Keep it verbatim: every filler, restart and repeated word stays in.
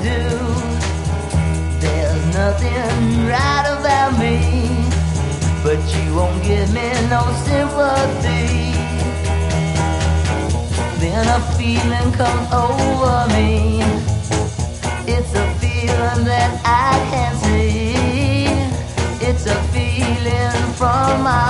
do. There's nothing right about me, but you won't give me no sympathy. Then a feeling comes over me. It's a feeling that I can't see. It's a feeling from my